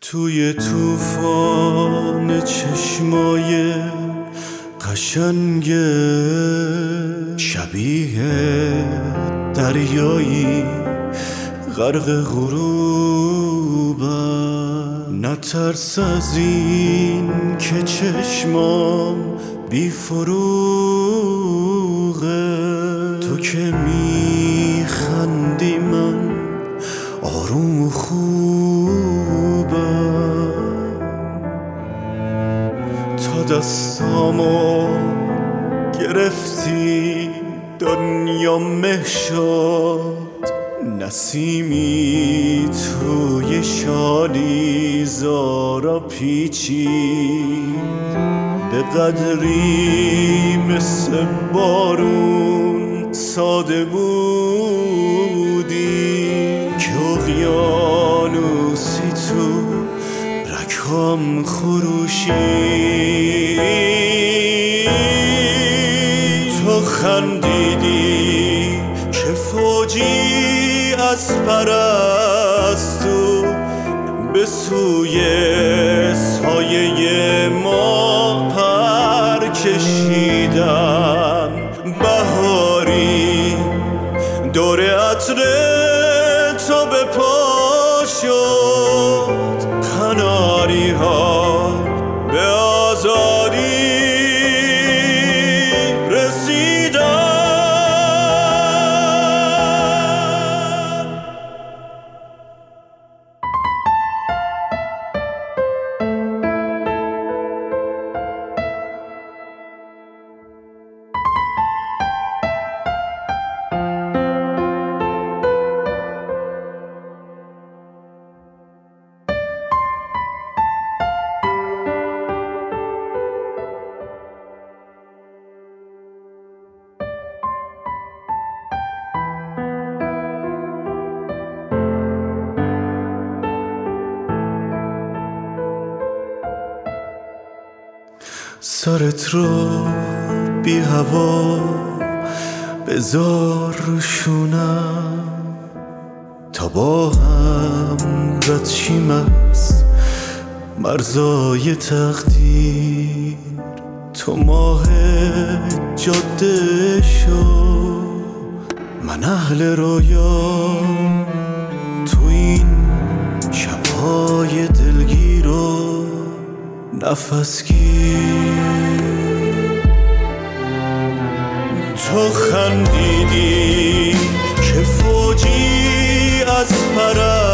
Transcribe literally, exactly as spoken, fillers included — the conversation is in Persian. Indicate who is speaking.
Speaker 1: توی طوفان چشمای قشنگ شبیه دریایی غرق غروبم، نترس از این که چشمام بی فروغه. تو که میخندی من آروم و خوبم، تا دستامو گرفتی دنیا مه شد، نسیمی توی شالی زارا پیچید، به قدری مثل بارون ساده بودی که اقیانوسی تو رکام خروشی. تو خندیدی که فوجی از پرستو به سوی سایه ما پر کشیدن، بهاری دور عطر تو به پا شد، قناری ها به آزادی رسیدن. سرت رو بی هوا بذار روشونم، تا با هم رد شیم از مرزای تقدیر. تو ماه جاده شو، من اهل رویام تو این شبهای دلگیر و نفس گیر. تو خندیدی که فوجی از پرستو